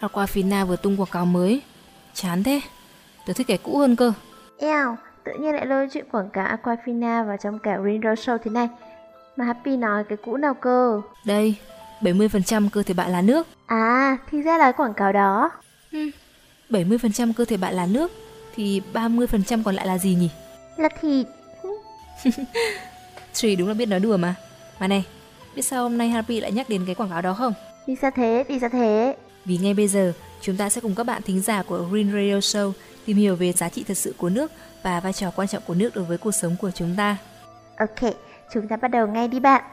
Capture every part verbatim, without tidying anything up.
Aquafina vừa tung quảng cáo mới. Chán thế, tớ thích cái cũ hơn cơ. Eo, tự nhiên lại lôi chuyện quảng cáo Aquafina vào trong cả Green Rose Show thế này. Mà Happy nói cái cũ nào cơ? Đây, bảy mươi phần trăm cơ thể bạn là nước. À, thì ra là quảng cáo đó. hmm, bảy mươi phần trăm cơ thể bạn là nước, thì ba mươi phần trăm còn lại là gì nhỉ? Là thịt. Trì đúng là biết nói đùa mà. Mà này, biết sao hôm nay Happy lại nhắc đến cái quảng cáo đó không? Đi sao thế, đi sao thế? Vì ngay bây giờ, chúng ta sẽ cùng các bạn thính giả của Green Radio Show tìm hiểu về giá trị thật sự của nước và vai trò quan trọng của nước đối với cuộc sống của chúng ta. Ok, chúng ta bắt đầu ngay đi bạn.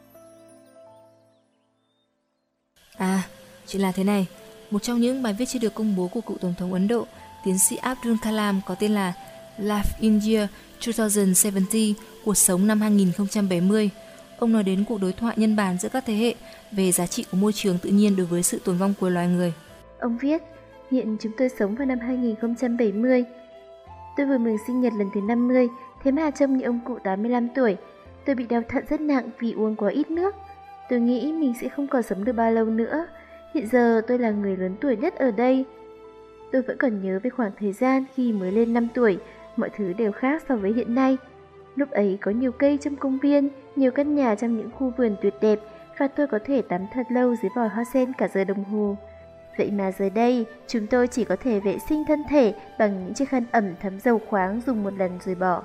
À, chuyện là thế này. Một trong những bài viết chưa được công bố của cựu Tổng thống Ấn Độ, tiến sĩ Abdul Kalam có tên là Life in Year hai không bảy mươi, cuộc sống năm hai không bảy mươi. Ông nói đến cuộc đối thoại nhân bản giữa các thế hệ về giá trị của môi trường tự nhiên đối với sự tồn vong của loài người. Ông viết, hiện chúng tôi sống vào năm hai không bảy mươi. Tôi vừa mừng sinh nhật lần thứ năm mươi, thế mà trông như ông cụ tám mươi lăm tuổi. Tôi bị đau thận rất nặng vì uống quá ít nước. Tôi nghĩ mình sẽ không còn sống được bao lâu nữa. Hiện giờ tôi là người lớn tuổi nhất ở đây. Tôi vẫn còn nhớ về khoảng thời gian khi mới lên năm tuổi, mọi thứ đều khác so với hiện nay. Lúc ấy có nhiều cây trong công viên, nhiều căn nhà trong những khu vườn tuyệt đẹp và tôi có thể tắm thật lâu dưới vòi hoa sen cả giờ đồng hồ. Vậy mà giờ đây, chúng tôi chỉ có thể vệ sinh thân thể bằng những chiếc khăn ẩm thấm dầu khoáng dùng một lần rồi bỏ.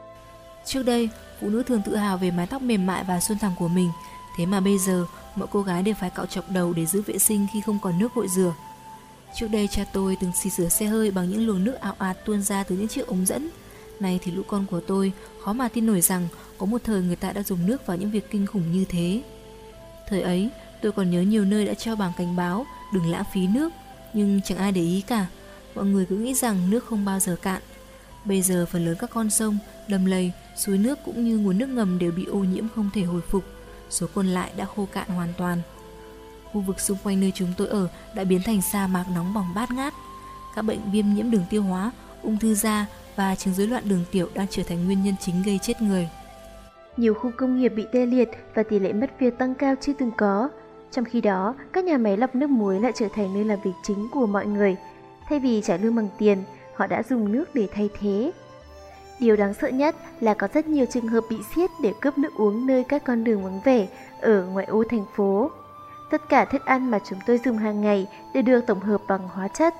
Trước đây, phụ nữ thường tự hào về mái tóc mềm mại và suôn thẳng của mình. Thế mà bây giờ, mọi cô gái đều phải cạo chọc đầu để giữ vệ sinh khi không còn nước gội rửa. Trước đây cha tôi từng xịt rửa xe hơi bằng những luồng nước ào ạt tuôn ra từ những chiếc ống dẫn. Nay thì lũ con của tôi khó mà tin nổi rằng có một thời người ta đã dùng nước vào những việc kinh khủng như thế. Thời ấy, tôi còn nhớ nhiều nơi đã treo bảng cảnh báo đừng lãng phí nước, nhưng chẳng ai để ý cả. Mọi người cứ nghĩ rằng nước không bao giờ cạn. Bây giờ phần lớn các con sông, đầm lầy, suối nước cũng như nguồn nước ngầm đều bị ô nhiễm không thể hồi phục. Số còn lại đã khô cạn hoàn toàn. Khu vực xung quanh nơi chúng tôi ở đã biến thành sa mạc nóng bỏng bát ngát. Các bệnh viêm nhiễm đường tiêu hóa, ung thư da và chứng rối loạn đường tiểu đang trở thành nguyên nhân chính gây chết người. Nhiều khu công nghiệp bị tê liệt và tỷ lệ mất việc tăng cao chưa từng có. Trong khi đó, các nhà máy lọc nước muối lại trở thành nơi làm việc chính của mọi người. Thay vì trả lương bằng tiền, họ đã dùng nước để thay thế. Điều đáng sợ nhất là có rất nhiều trường hợp bị siết để cướp nước uống nơi các con đường vắng vẻ ở ngoại ô thành phố. Tất cả thức ăn mà chúng tôi dùng hàng ngày đều được tổng hợp bằng hóa chất.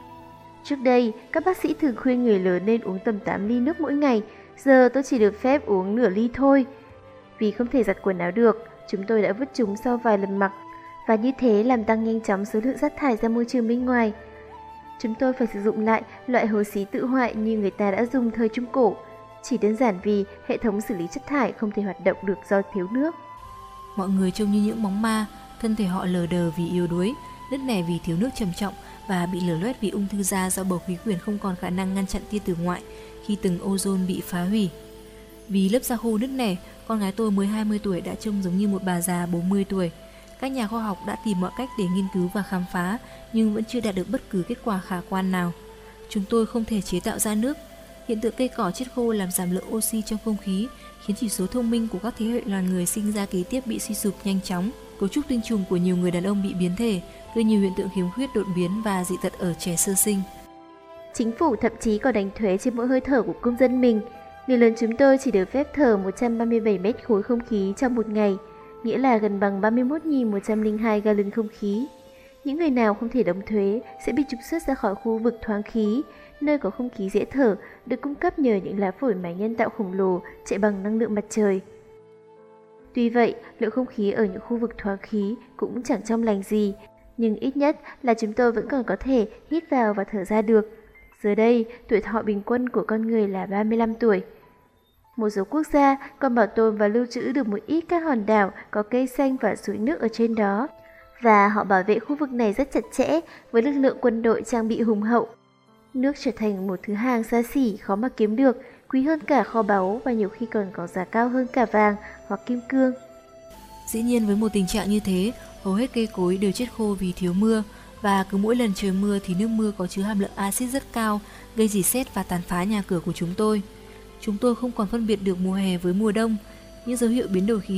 Trước đây, các bác sĩ thường khuyên người lớn nên uống tầm tám ly nước mỗi ngày, giờ tôi chỉ được phép uống nửa ly thôi. Vì không thể giặt quần áo được, chúng tôi đã vứt chúng sau vài lần mặc, và như thế làm tăng nhanh chóng số lượng rác thải ra môi trường bên ngoài. Chúng tôi phải sử dụng lại loại hồ xí tự hoại như người ta đã dùng thời Trung Cổ, chỉ đơn giản vì hệ thống xử lý chất thải không thể hoạt động được do thiếu nước. Mọi người trông như những bóng ma, thân thể họ lờ đờ vì yếu đuối, nứt nẻ vì thiếu nước trầm trọng và bị lở loét vì ung thư da do bầu khí quyển không còn khả năng ngăn chặn tia tử ngoại khi tầng ozone bị phá hủy. Vì lớp da khô nứt nẻ, con gái tôi mới hai mươi tuổi đã trông giống như một bà già bốn mươi tuổi. Các nhà khoa học đã tìm mọi cách để nghiên cứu và khám phá, nhưng vẫn chưa đạt được bất cứ kết quả khả quan nào. Chúng tôi không thể chế tạo ra nước. Hiện tượng cây cỏ chết khô làm giảm lượng oxy trong không khí, khiến chỉ số thông minh của các thế hệ loài người sinh ra kế tiếp bị suy sụp nhanh chóng. Cấu trúc tinh trùng của nhiều người đàn ông bị biến thể, gây nhiều hiện tượng khiếm khuyết đột biến và dị tật ở trẻ sơ sinh. Chính phủ thậm chí còn đánh thuế trên mỗi hơi thở của công dân mình. Người lớn chúng tôi chỉ được phép thở một trăm ba mươi bảy mét khối không khí trong một ngày, nghĩa là gần bằng ba mươi mốt nghìn một trăm lẻ hai gallon không khí. Những người nào không thể đóng thuế sẽ bị trục xuất ra khỏi khu vực thoáng khí, nơi có không khí dễ thở, được cung cấp nhờ những lá phổi máy nhân tạo khổng lồ chạy bằng năng lượng mặt trời. Tuy vậy, lượng không khí ở những khu vực thoáng khí cũng chẳng trong lành gì, nhưng ít nhất là chúng tôi vẫn còn có thể hít vào và thở ra được. Giờ đây, tuổi thọ bình quân của con người là ba mươi lăm tuổi. Một số quốc gia còn bảo tồn và lưu trữ được một ít các hòn đảo có cây xanh và suối nước ở trên đó, và họ bảo vệ khu vực này rất chặt chẽ với lực lượng quân đội trang bị hùng hậu. Nước trở thành một thứ hàng xa xỉ khó mà kiếm được, quý hơn cả kho báu và nhiều khi còn có giá cao hơn cả vàng hoặc kim cương. Dĩ nhiên với một tình trạng như thế, hầu hết cây cối đều chết khô vì thiếu mưa, và cứ mỗi lần trời mưa thì nước mưa có chứa hàm lượng axit rất cao, gây rỉ sét và tàn phá nhà cửa của chúng tôi. Chúng tôi không còn phân biệt được mùa hè với mùa đông. Những dấu hiệu biến đổi khí hậu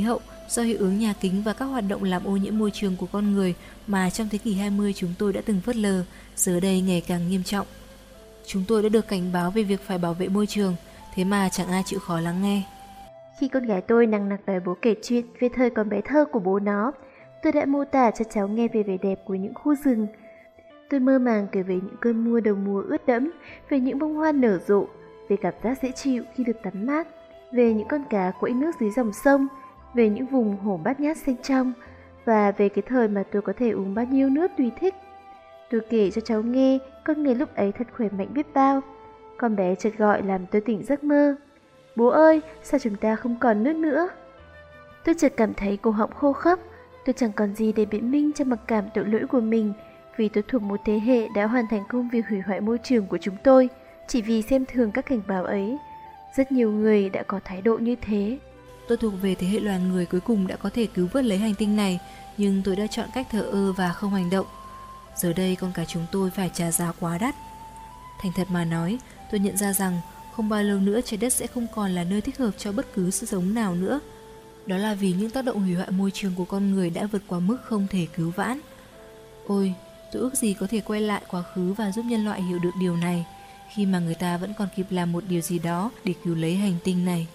Do hiệu ứng nhà kính và các hoạt động làm ô nhiễm môi trường của con người mà trong thế kỷ hai mươi chúng tôi đã từng phớt lờ, giờ đây ngày càng nghiêm trọng. Chúng tôi đã được cảnh báo về việc phải bảo vệ môi trường, thế mà chẳng ai chịu khó lắng nghe. Khi con gái tôi nằng nặc đòi bố kể chuyện về thời còn bé thơ của bố nó, tôi đã mô tả cho cháu nghe về vẻ đẹp của những khu rừng. Tôi mơ màng kể về những cơn mưa đầu mùa ướt đẫm, về những bông hoa nở rộ, về cảm giác dễ chịu khi được tắm mát, về những con cá quẫy nước dưới dòng sông, về những vùng hồ bát ngát xanh trong, và về cái thời mà tôi có thể uống bao nhiêu nước tùy thích. Tôi kể cho cháu nghe, con người lúc ấy thật khỏe mạnh biết bao. Con bé chợt gọi làm tôi tỉnh giấc mơ. Bố ơi, sao chúng ta không còn nước nữa? Tôi chợt cảm thấy cổ họng khô khốc. Tôi chẳng còn gì để biện minh cho mặc cảm tội lỗi của mình, vì tôi thuộc một thế hệ đã hoàn thành công việc hủy hoại môi trường của chúng tôi, chỉ vì xem thường các cảnh báo ấy. Rất nhiều người đã có thái độ như thế. Tôi thuộc về thế hệ loài người cuối cùng đã có thể cứu vớt lấy hành tinh này, nhưng tôi đã chọn cách thờ ơ và không hành động. Giờ đây con cái chúng tôi phải trả giá quá đắt. Thành thật mà nói, tôi nhận ra rằng không bao lâu nữa trái đất sẽ không còn là nơi thích hợp cho bất cứ sự sống nào nữa. Đó là vì những tác động hủy hoại môi trường của con người đã vượt qua mức không thể cứu vãn. Ôi, tôi ước gì có thể quay lại quá khứ và giúp nhân loại hiểu được điều này, khi mà người ta vẫn còn kịp làm một điều gì đó để cứu lấy hành tinh này.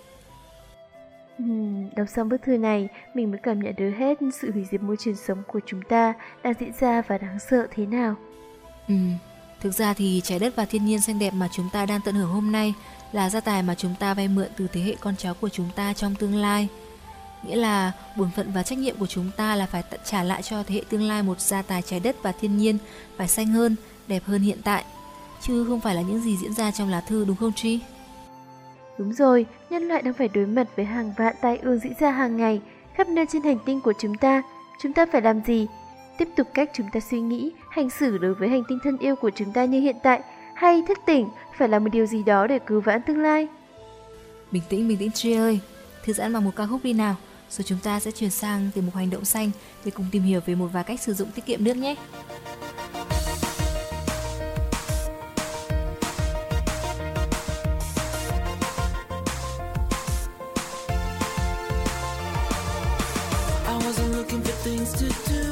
Uhm, đọc xong bức thư này, mình mới cảm nhận được hết sự hủy diệt môi trường sống của chúng ta đang diễn ra và đáng sợ thế nào. Ừ, thực ra thì trái đất và thiên nhiên xanh đẹp mà chúng ta đang tận hưởng hôm nay là gia tài mà chúng ta vay mượn từ thế hệ con cháu của chúng ta trong tương lai. Nghĩa là bổn phận và trách nhiệm của chúng ta là phải trả lại cho thế hệ tương lai một gia tài trái đất và thiên nhiên phải xanh hơn, đẹp hơn hiện tại, chứ không phải là những gì diễn ra trong lá thư, đúng không Tri? Đúng rồi, nhân loại đang phải đối mặt với hàng vạn tai ương diễn ra hàng ngày khắp nơi trên hành tinh của chúng ta. Chúng ta phải làm gì? Tiếp tục cách chúng ta suy nghĩ, hành xử đối với hành tinh thân yêu của chúng ta như hiện tại, hay thức tỉnh phải làm một điều gì đó để cứu vãn tương lai? Bình tĩnh, bình tĩnh Tri ơi. Thư giãn bằng một ca khúc đi nào, rồi chúng ta sẽ chuyển sang từ mục hành động xanh để cùng tìm hiểu về một vài cách sử dụng tiết kiệm nước nhé. Things to do